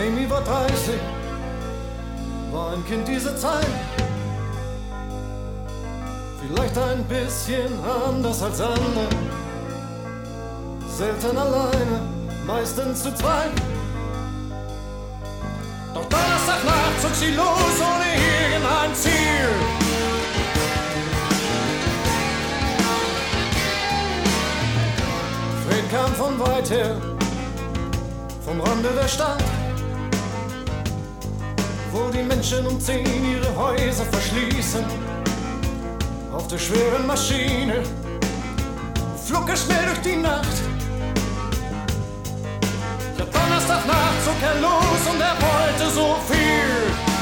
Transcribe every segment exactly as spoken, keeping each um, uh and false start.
Amy war dreißig, war ein Kind dieser Zeit. Vielleicht ein bisschen anders als andere, selten alleine, meistens zu zweit. Doch Donnerstagnacht zog sie los ohne irgendein Ziel. Fred kam von weit her, vom Rande der Stadt, wo die Menschen um zehn ihre Häuser verschließen. Auf der schweren Maschine flog er schnell durch die Nacht. Ja, Donnerstagnacht zog er los und er wollte so viel.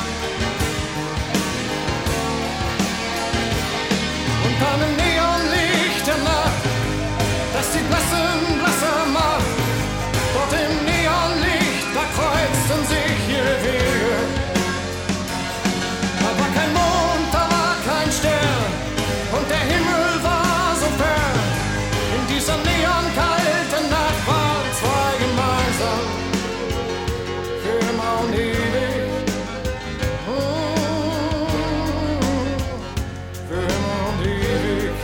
Und dann im Neonlicht der Nacht, das die Blassen blasser macht. Dort im Neonlicht, da kreuzten sich ihre Wege. Da war kein Mond, da war kein Stern. Und der Himmel war so fern. In dieser neonkalten Nacht waren zwei gemeinsam. Für immer und ewig. Für immer und ewig.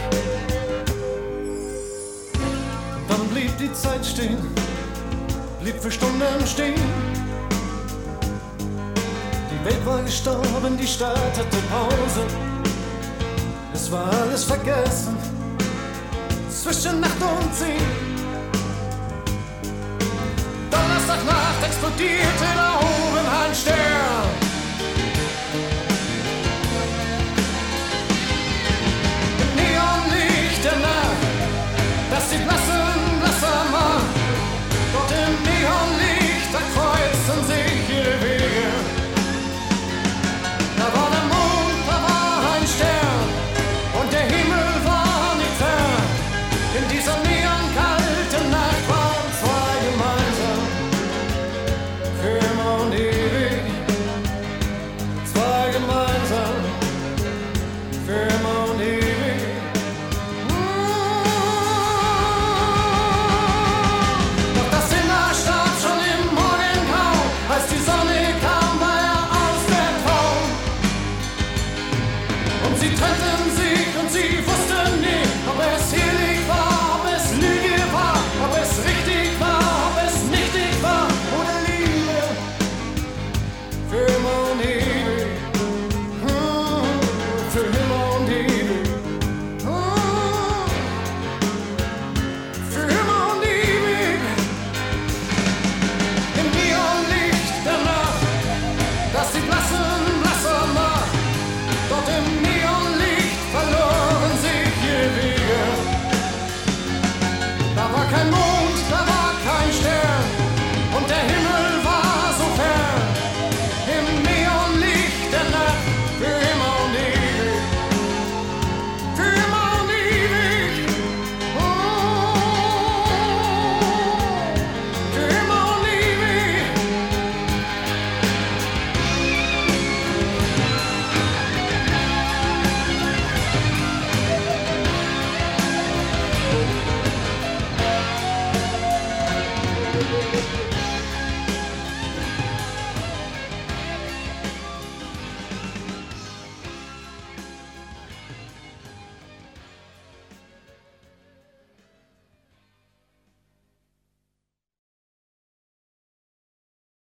Und dann blieb die Zeit stehen, blieb für Stunden stehen. Die Welt war gestorben, die Stadt hatte Pause. Es war alles vergessen, zwischen Nacht und zehn. Donnerstagnacht explodierte da oben ein Stern. Im Neonlicht der Nacht, das die Blassen blasser macht. Dort im Neonlicht, da kreuzten sich ihre Wege. Da war der Mond, da war ein Stern. Und der Himmel war nicht fern. In dieser neonkalten Nacht waren zwei gemeinsam. Für immer und ewig. Zwei gemeinsam. Für immer und ewig. Doch das Zimmer starb schon im Morgengrau. Als die Sonne kam, war er aus der Traum. Und sie trennten sich.